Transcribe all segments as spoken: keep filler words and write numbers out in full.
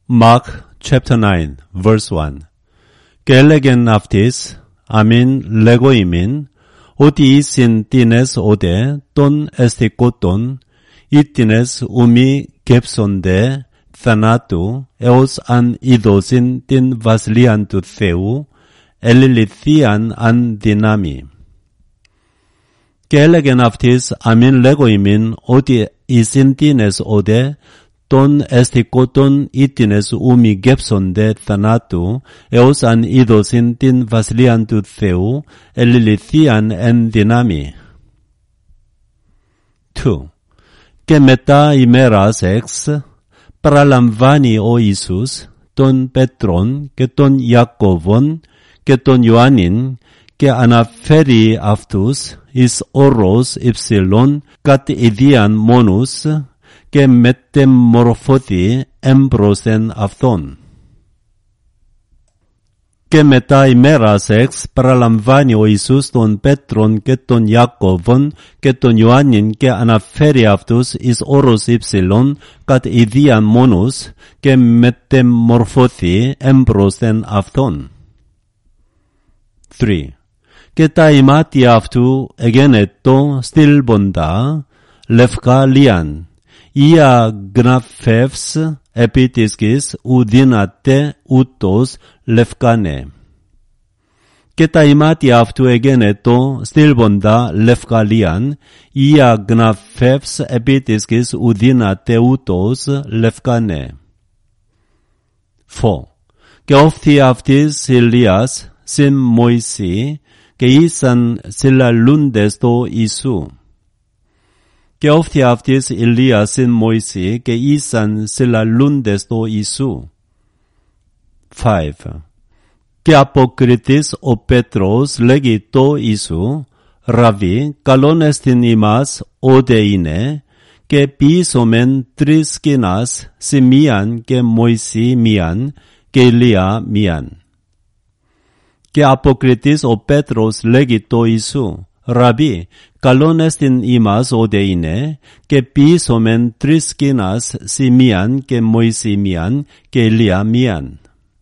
Mark chapter nine, verse one. Gelegen aftis, amin legoimin, oti isin tines ode, ton estikoton, itines umi gepsonde, thanatu, eos an idosin tin vasliantu theu, elilithian an dinami. Gelegen aftis, amin legoimin, oti isin tines ode, ton estikoton itines umi gepsonde thanatu, eos an idosin tin vasliantu theu, elilithian en dinami. two. Que meta imeras ex, paralamvani o Isus, ton Petron, que ton Iacovon, que ton Ioannin, que anaferi aftus, is oros ipsilon, cat idian monus, que metemorphothi embrosen αυθόν. Και μετά ημέρας εξ παραλαμβάνει ο Ιησούς τον Πέτρον και τον Ιακώβον και τον Ιωάννην και αναφέρει αυτούς εις όρος ύψιλον κατ' ιδίαν μόνους και μετεμορφωθεί εμπρόσθεν αυτόν. three. Και τα ημάτια αυτού εγένετο στυλποντα λευκά λίαν. Ia gnafevs επί της γης ου δύναται ούτως λευκάνε. Και τα ημάτια αυτού εγένετο στυλποντα λευκαλίαν, ia gnafevs επί της γης ου δύναται ούτως λευκάνε. four. Και όφθη αυτής Ηλίας συν Μωυσή και ήσαν συλλαλούντες το Ιησού. Και όφθη αυτής Ηλίας συν Μωυσή και ήσαν συλλαλούντες το Ιησού. five. Και αποκριτής ο Πέτρος λέγει το Ιησού, Ραβί, καλόν εστιν ημάς ότε είναι, και ποιήσομεν τρεις σκηνάς, σε μίαν και Μωυσή μίαν, και Ηλία μίαν. Και αποκριτής ο Πέτρος λέγει το Ιησού, Ραβί, καλόν εστιν ημάς ότε είναι, και ποιήσομεν τρεις σκηνάς, σε μίαν και Μωυσή μίαν, και Ηλία μίαν.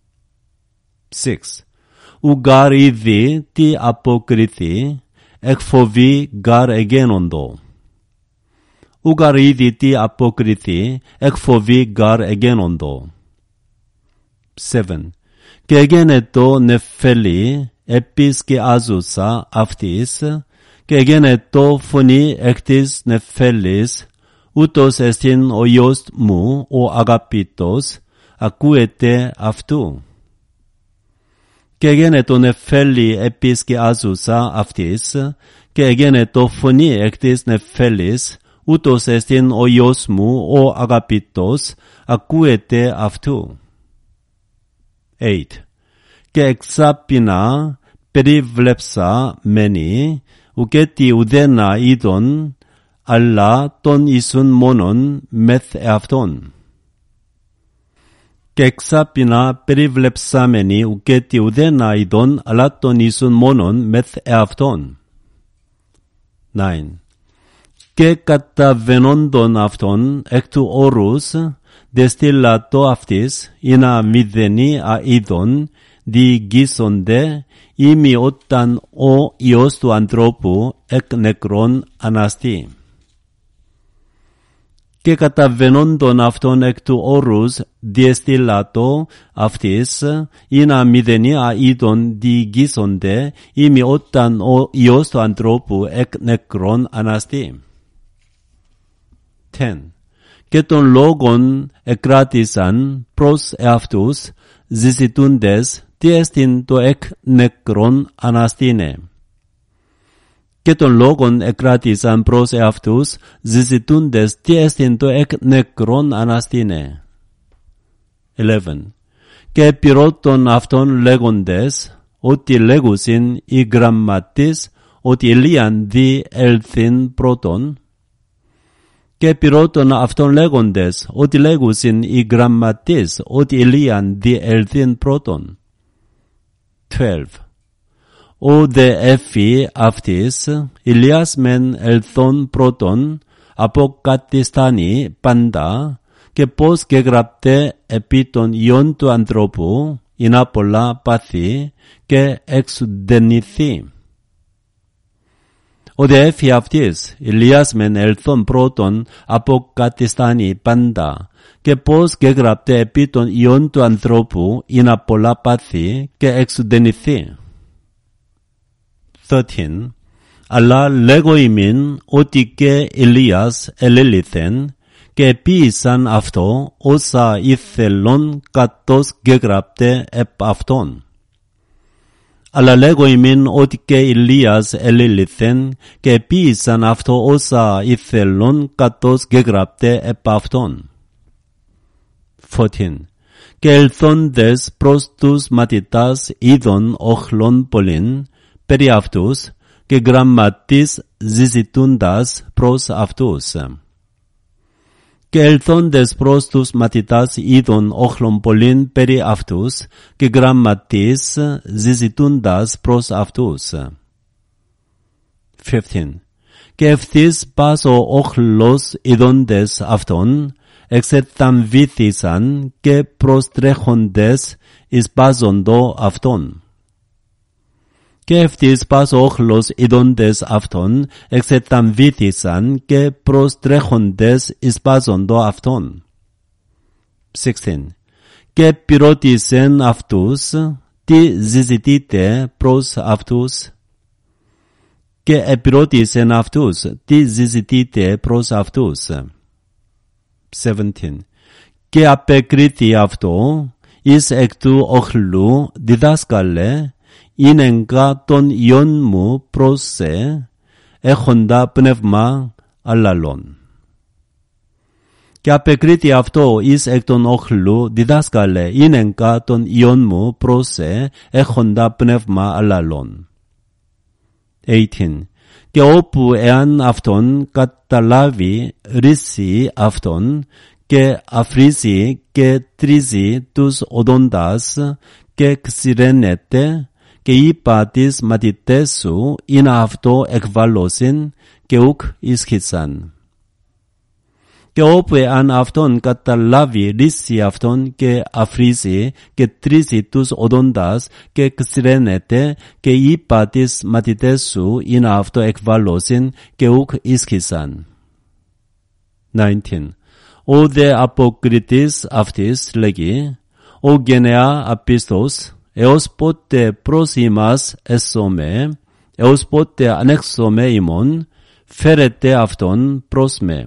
six. Ουγάρ ήδη τι αποκριθεί, εκφοβή γάρ εγένοντο. Ουγάρ ήδη τι αποκριθεί, εκφοβή γάρ εγένοντο. seven. Και εγένετο νεφέλη, επίς και άζουσα αυτής, και εγένετο φωνή εκ της νεφέλης, ούτως εστιν ο Υιός μου, ο αγαπητός, ακούεται αυτού. Και εγένετο νεφέλη επίς και άζουσα αυτής, και εγένετο φωνή εκ της νεφέλης, ούτως εστιν ο Υιός μου, ο αγαπητός, ακούεται αυτού. eight. Και εξάπινα περιβλέψα μένει, ουκέτι ουδένα είδον, αλλά τον Ιησούν μόνον μεθ εαυτόν. Και εξάπινα περιβλεψάμενοι ουκέτι ουδένα ειδών, αλλά τον Ιησούν μόνον μεθ εαυτόν. nine. Και καταβαινόντων αυτών εκ του όρους, δεστήλατο αυτής, εινά μηδενή αίδων, διηγήσονται, ήμι όταν ο Υιός του ανθρώπου εκ νεκρών αναστεί. Και καταβαινόντων αυτών εκ του όρους διεστήλατο αυτής, εινά μηδενή αίδων διηγήσονται, ήμι όταν ο Υιός του ανθρώπου εκ νεκρών αναστεί. ten. Και των λόγων εκράτησαν προς εαυτούς, ζητούντες τι εστιν το εκ νεκρών αναστήνε. Και των λόγων εκράτησαν προς εαυτούς, ζητούντες τι εστιν το εκ νεκρών αναστήνε. eleven. Και επιρώτων αυτών λέγοντες, ότι λέγουσιν οι γραμματείς, ότι Ηλίαν δι ελθύν πρώτον, και επιρώτων αυτών λέγοντες, ότι λέγουσιν οι γραμματείς, ότι Ηλίαν δι ελθύν πρώτον. twelve. Ο δε έφη αυτής, Ηλίας μεν ελθόν πρώτον, αποκατιστάνει πάντα, και πώς γεγραπτέ επί των ιών του ανθρώπου, είναι πολλά πάθη και εξουδενηθεί. Ότι έφη αυτής, Ηλίας μεν ελθόν πρώτον αποκατιστάνει πάντα, και πώς γεγραπτέ επί των ιών του ανθρώπου, είναι πολλά πάθη και εξουδενηθεί. thirteen. Αλλά λέγω ημίν ότι και Ηλίας ελέληθεν και επίησαν αυτό όσα ήθελον κατός γεγραπτέ επ' αυτόν. Αλλά λέγω ημίν ότι και Ηλίας ελέληθεν και επίησαν αυτό όσα ήθελον κατός γεγραπτέ επ' αυτόν. fourteen. Και ελθόντες προς τους μαθητάς είδων όχλων πολλήν περί αυτούς και γραμματείς συζητούντας προς αυτούς. Και ελθόντες προς τους μαθητάς είδων όχλων πολλήν περί αυτούς και γραμματείς συζητούντας προς αυτούς. fifteen. Και ευθύς πας ο όχλος είδοντες αυτόν εξεταμβήθησαν και προστρέχοντες εις πάζοντο αυτόν. Και ευθύς πας ο όχλος είδοντες αυτόν εξεταμβήθησαν και προστρέχοντες εις πάζοντο αυτόν. sixteen. Και πυρώτησεν αυτούς τι συζητείτε προς αυτούς. Και επιρώτησεν αυτούς τι συζητείτε προς αυτούς. seventeen. Και απεκρίθη αυτό εις εκ του όχλου διδάσκαλε «Ήνεγκα των ιών μου προς σε, έχοντα πνεύμα αλλαλών». Και απεκρίθη αυτό εις εκ των όχλου διδάσκαλε «Ήνεγκα των ιών μου προς σε, έχοντα πνεύμα αλλαλών». eighteen. Και όπου εάν αυτόν καταλάβει ρίση αυτόν και αφρίζει και τρίζει τους οδόντας και ξηραίνεται και είπα τις μαθητές σου είναι αυτό εκβάλλωσιν και ουκ ισχύσαν. Και όπου εάν αυτόν καταλάβει ρίση αυτόν και αφρίζει και τρίζει τους οδόντας και ξηραίνεται και είπα τις μαθητές σου είναι αυτό εκβάλλωσιν και ουκ ισχύσαν. nineteen. Ο δε αποκριτής αυτής λέγει «Ο γενεά απίστος, έως πότε προς ημάς εσώμε, έως πότε ανέξωμε ημών, φέρετε αυτόν προς με».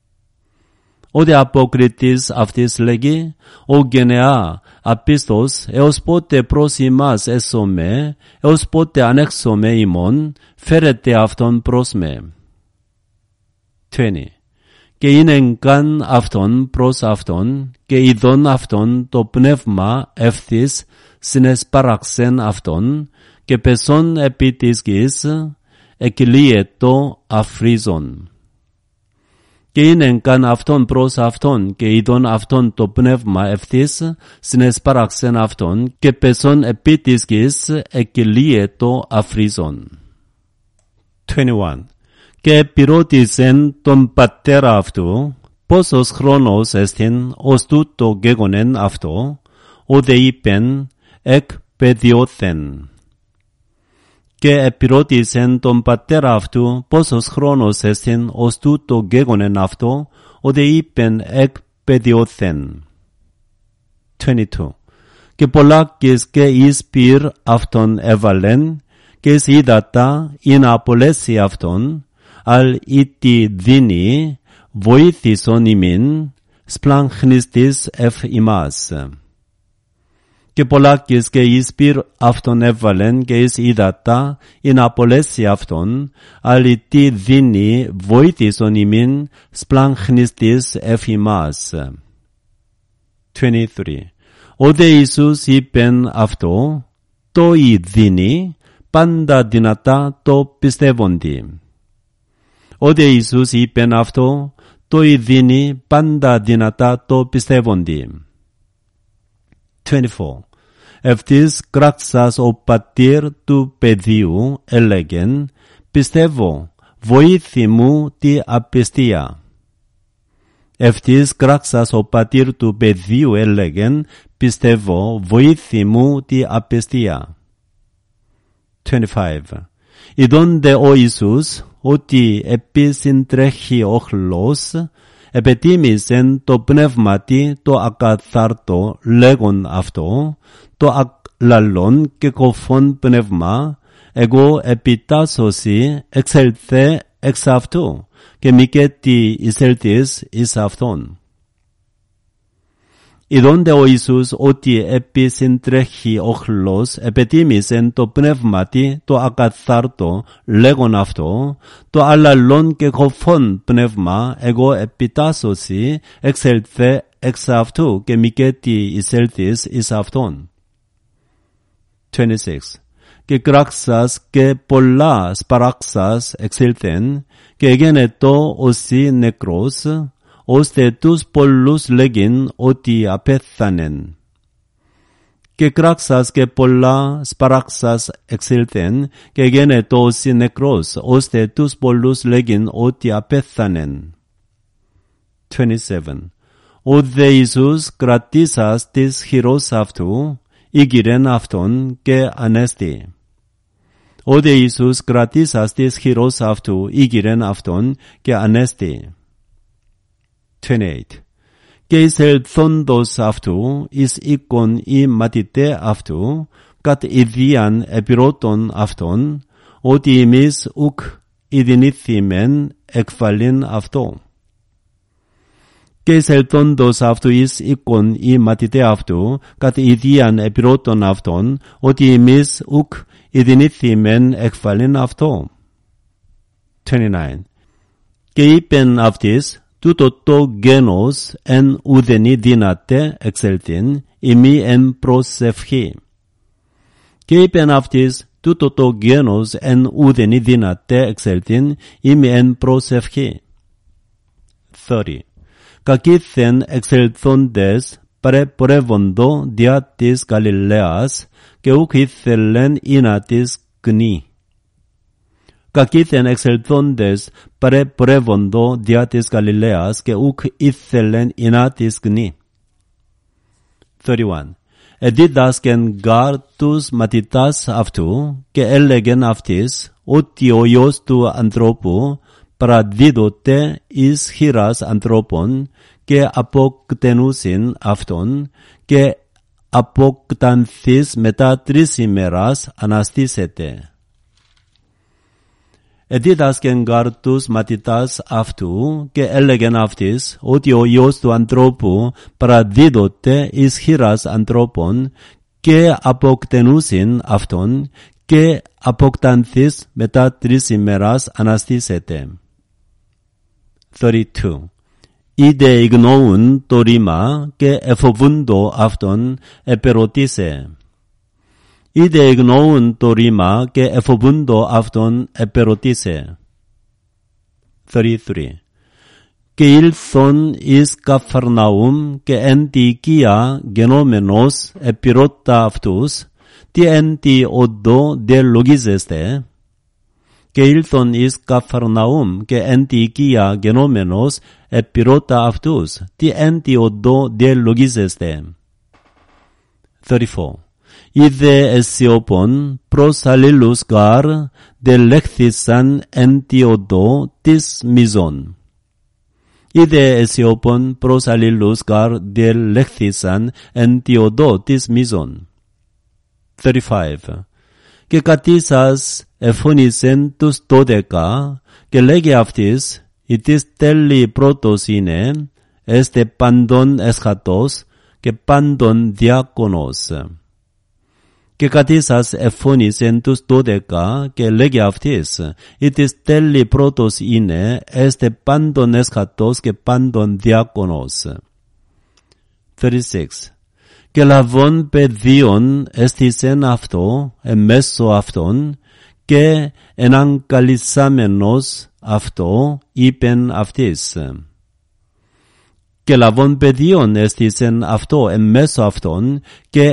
Ο δε αποκριτής αυτής λέγει «Ο γενεά απίστος, έως πότε προς ημάς εσώμε, έως πότε ανέξωμε ημών, φέρετε αυτόν προς με». twenty. Και είναι καν αυτόν προς αυτόν και ειδών αυτόν το πνεύμα ευθύς συνεσπαράξεν αυτόν και πεσόν επί της γης εκκλείετο αφρίζον. Και είναι καν αυτόν προς αυτόν και ειδών αυτόν το πνεύμα ευθύς συνεσπαράξεν αυτόν και πεσόν επί της γης εκκλείετο αφρίζον. twenty-one. Και επιρώτησεν τον πατέρα αυτού πόσος χρόνος εστιν ως τούτο γεγονέν αυτό, ο δε είπεν εκ παιδιώθεν. Και επιρώτησεν τον πατέρα αυτού πόσος χρόνος εστιν ως τούτο γεγονέν αυτό, ο δε είπεν εκ παιδιώθεν. twenty-two. Και πολλάκις και εις πυρ αυτον έβαλεν και εις ύδατα είναι απολέσει αυτον, αλ ήτι δίνει βοήθησον ημίν σπλαγχνιστής εφ ημάς. Και πολλάκις και εις πυρ αυτον έβαλεν και εις ύδατα είναι απολέσει αυτον, αλ ήτι δίνει βοήθησον ημίν σπλαγχνιστής εφ ημάς. twenty-three. Ο δε Ιησούς είπεν αυτό, το ει δίνει πάντα δυνατά το πιστεύοντι. Ο δε Ιησούς είπεν αυτό, το ει δίνει πάντα δυνατά το πιστεύοντι. twenty-four. Ευθύς κράξας ο πατήρ του παιδιού έλεγεν, πιστεύω, βοήθη μου τη απιστία. Ευτής κράξας ο πατήρ του παιδιού έλεγεν, πιστεύω, βοήθη μου τη απιστία. είκοσι πέντε. Ειδώνται ο Ιησούς ότι επισυντρέχει όχλος, επετίμησεν το πνεύματι το ακαθάρτο λέγον αυτό, το λαλών και κοφών πνεύμα, εγώ επιτάσσωση εξελθέ εξ αυτού και μικέτι εισελθείς εις αυτόν. Ειδώνται ο Ιησούς ότι επισυντρέχει όχλος, επετίμησεν το πνεύματι το ακαθάρτο λέγον αυτό, το αλλαλών και κοφών πνεύμα, εγώ επιτάσσωση εξελθέ εξ αυτού και μικέτι εισελθείς εις αυτόν. είκοσι έξι. Και κράξας και πολλά σπαράξας εξήλθεν, και εγένετο όσοι νεκρός, ώστε τους πολλούς λέγειν ότι απέθανεν. Και κράξας και πολλά σπαράξας εξήλθεν, και εγένετο όσοι νεκρός, ώστε τους πολλούς λέγειν ότι απέθανεν. είκοσι επτά. Ο δε Ιησούς κρατήσας της χειρός αυτού, ήγηρεν αυτόν και ανέστη. Ο δε Ιησούς κρατήσας της χειρός αυτού, ήγηρεν αυτόν και ανέστη. είκοσι οκτώ. Και εισελθόντος αυτού, εις οίκον ή μαθητέ αυτού, κατ' ιδίαν επιρώτων αυτόν, ότι εμείς ουκ ειδηνήθημεν εκφαλήν αυτό. Και εισελθόντος αυτού εις οίκον ή μαθητέ αυτού, κατ' ιδίαν επιρώτων αυτόν, ότι εμείς ουκ ειδηνήθημεν εκφαλήν αυτό. είκοσι εννέα. Και είπεν αυτής, τούτο το γένος εν ουδενή δύναται εξελθήν, ημί εν προσευχή. Και είπεν αυτής, τούτο το γένος εν ουδενή δύναται εξελθήν, ημί εν προσευχή. τριάντα. Κακήθεν εξελθόντες παρεπορεύοντο δια της Γαλιλαίας, και ουκ ήθελεν ίνα της γνή. Κακήθεν εξελθόντες παρεπορεύοντο δια της Γαλιλαίας, και ουκ ήθελεν ίνα της γνή. τριάντα ένα. Εδίδασκεν γάρ τους μαθητάς αυτού, και έλεγεν αυτής, ότι ο Υιός του ανθρώπου παραδίδοται εις χειράς ανθρώπων, και αποκτενούσιν αυτόν, και αποκτανθείς μετά τρεις ημέρας αναστήσεται. Εδίδασκεν γάρ τους μαθητάς αυτού, και έλεγεν αυτής, ότι ο Υιός του ανθρώπου παραδίδοται εις χειράς ανθρώπων, και αποκτενούσιν αυτόν, και αποκτανθείς μετά τρεις ημέρας αναστήσεται. τριάντα δύο. Είδε ignoούν το ρήμα, και εφοβούντο αυτόν επερωτήσε. Είδε ignoούν το ρήμα, και εφοβούντο αυτόν επερωτήσε. τριάντα τρία. Και ήλθον εις Καφαρναούμ, και εν τη οικία γενόμενος επιρώτα αυτούς, τι εν τη οδό δε λογίζεστε. Και ήλθον εις Καφαρναούμ, και εν τη οικία γενόμενος επιρώτα αυτούς, τι εν τη οδό δε λογίζεστε. τριάντα τέσσερα. Είδε εσιωπών προς αλλήλους γάρ, δε λέχθησαν εν τη οδό της μίζων. Είδε εσιωπών προς αλλήλους γάρ, δε λέχθησαν εν τη οδό της μίζων. τριάντα πέντε. Και κατήσας εφώνησεν τους δώδεκα, και λέγε αυτής, ητής τέλει πρώτος είναι, έστε πάντων εσχατός, και πάντων διάκονος. Και κατήσας εφώνησεν τους δώδεκα, και λέγε αυτής, ητής τέλει πρώτος είναι, έστε πάντων εσχατός, και πάντων διάκονος. τριάντα έξι. Και λαβών παιδίων έστησεν αυτό, εμέσω αυτόν, και εναγκαλισάμενος αυτό, είπεν αυτής. Και λαβών παιδίων έστησεν αυτό, εμέσω αυτόν, και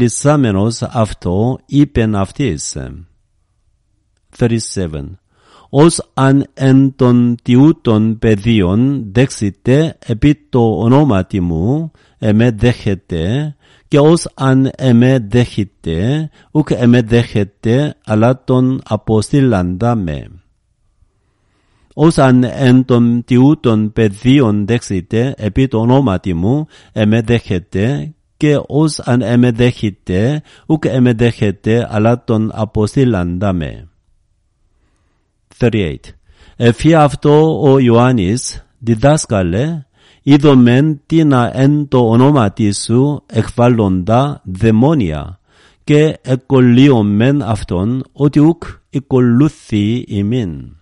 εναγκαλισάμενος αυτό, είπεν αυτής. τριάντα επτά. ως αν εν των τιούτων παιδίων δέξετε επί το ονόματι μου, εμέ δέχετε, και ως αν εμέ δέχετε, ουκ εμέ δέχετε, αλλά τον αποστήλαντα με. Ως αν εν των τιούτων παιδίων δέξετε επί το ονόματι μου, εμέ δέχετε, και ως αν εμέ δέχετε, ουκ εμέ δέχετε, αλλά τον αποστήλαντα με. thirty-eight. Εφί αυτό ο Ιωάννης διδάσκαλε, είδομεν τίνα εν το ονόματι σου εκβάλλοντα δαιμόνια, και εκκολλείωμεν αυτόν, ότι ουκ εκολούθει ημίν.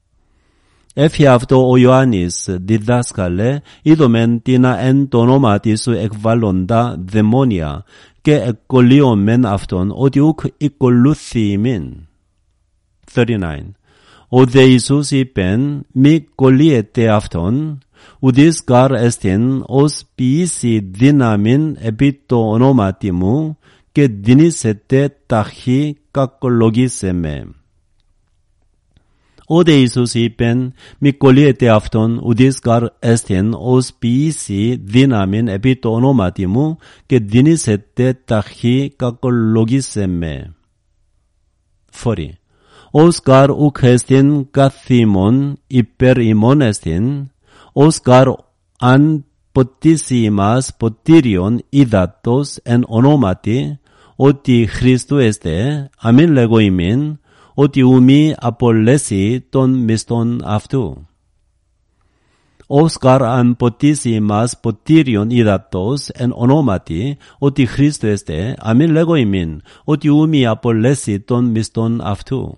Έφυ αυτό ο Ιωάννης διδάσκαλε, είδομεν τίνα εν το ονόματι σου εκβάλλοντα δαιμόνια, και εκκολλείωμεν αυτόν, ότι ουκ εκολούθει ημίν. thirty-nine. Ο δε Ιησούς είπεν, μη κολλείετε αυτόν, ουδείς γαρ εστιν ως ποιήσει δύναμιν επί το ονόματι μου, και δινήσετε ταχύ κακολογήσε με. Ο δε Ιησούς είπεν, μη κολλείετε αυτόν, ουδείς γαρ εστιν ως ποιήσει δύναμιν επί το ονόματι μου, και δινήσετε ταχύ κακολογήσε με. forty. Ως γαρ ουκ εστιν καθήμον υπέρ ημών εστιν, ως γαρ αν ποτίσει ημάς ποτήριον ύδατος εν ονόματι, ότι Χριστού εστε, αμήν λέγω ημίν, ότι ουμή απολέσει τον μισθόν αυτού. Ως γαρ αν ποτίσει ημάς ποτήριον ύδατος εν ονόματι, ότι Χριστού εστε, αμήν λέγω ημίν, ότι ουμή απολέσει τον μισθόν αυτού.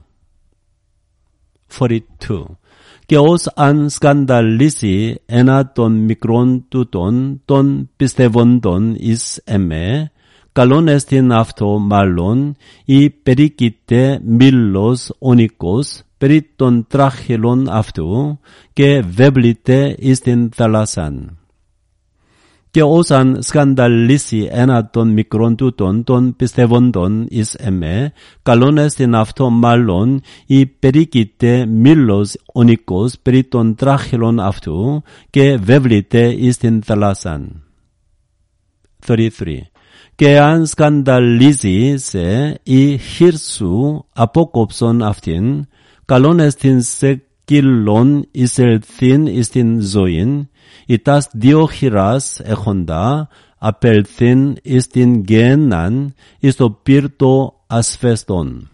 forty-two. Και ως αν σκανδαλίσει ένα των μικρών τούτων των πιστεύοντων εις εμέ, καλόν εστιν αυτό μάλλον ή περίκειται μήλος ονικός περί των τράχυλων αυτού και βέβληται εις την θαλάσσαν. Και ως αν σκανδαλίσει ένα των μικρών τούτων των πιστεύοντων εις εμέ, καλόν εστιν αυτό μάλλον ή περίκειται μήλος ονικός περί των τράχυλων αυτού και βέβληται εις την θαλάσσαν. thirty-three. Και αν σκανδαλίζει σε η χείρ σου απόκοψον αυτήν, καλόν εστιν σε κύλων εισελθήν εις την ζωήν, ητάς δύο χειράς έχοντα, απελθήν εις την γένναν, εις το πύρτο ασφέστον.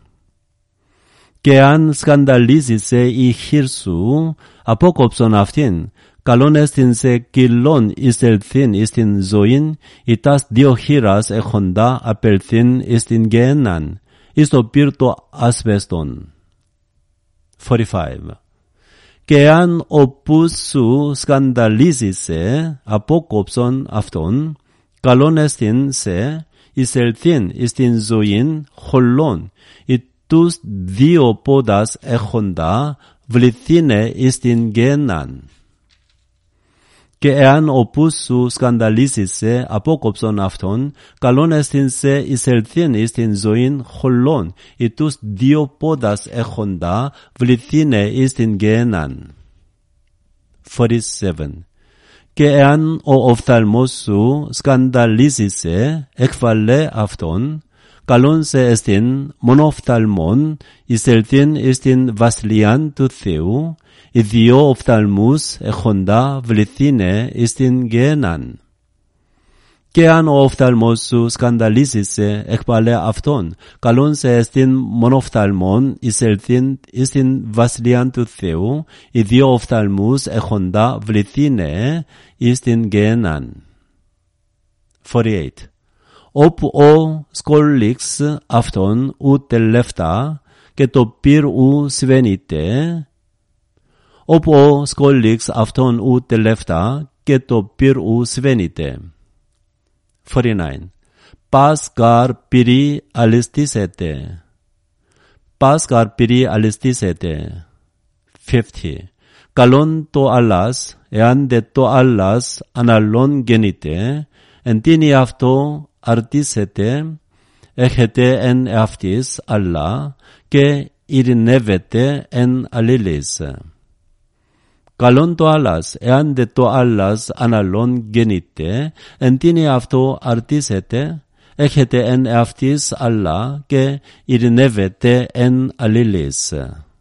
Και αν σκανδαλίζησε η χείρ σου, απόκοψον αυτήν, καλόν εστιν σε κύλων εισελθήν εις την ζωήν, ητάς δύο χειράς έχοντα, απελθήν εις την γένναν, εις το πύρτο ασφέστον. forty-five. Και αν ο πούς σου σκανδαλίζησε, απόκοψον αυτόν, καλόν εστιν σε εισελθήν εις την ζωήν χολών, ή τους δύο πόδας έχοντα, βληθήνε εις την γένναν. Και εάν ο πούς σου σκανδαλίζησε, απόκοψον αυτόν, καλόν εστιν σε εισελθήν εις την ζωήν χολών, ή τους δύο πόδας έχοντα, βληθήνε εις την γένναν. forty-seven. Και εάν ο οφθαλμός σου σκανδαλίζησε, εκβαλέ αυτόν, καλόν σε εστιν μονοφθαλμόν, εισελθήν εις την βασιλείαν του Θεού, οι δύο οφθαλμούς έχοντα βληθήνε εις την γένναν. Και αν ο οφθαλμός σου σκανδαλίζησε, εκβαλέ αυτόν, καλόν σε εστιν μονοφθαλμόν, εισελθήν εις την βασιλείαν του Θεού, οι δύο οφθαλμούς έχοντα βληθήνε εις την γένναν. forty-eight. Όπου ο σκολίξ αυτόν ου τελεύτα και το πυρ ου σβένειται, όπου ο σκολίξ αυτόν ου τελεύτα και το πυρ ου σβένειται. forty-nine. Πας γαρ πυρί αλιστήσετε. Πας γαρ πυρί αλιστήσετε. fifty. Καλόν το Allahs, εάν δε το Allahs αναλών γεννείται, εν τίνι αυτό αρτήσετε, έχετε εν εαυτής Allah, και ειρηνεύεται εν αλλήλης. Καλόν το άλλας, εάν δε το άλλας αναλών γεννείται, εν τίνη αυτό αρτήσεται, έχετε εν εαυτής αλλά και ειρηνεύεται εν αλλήλης.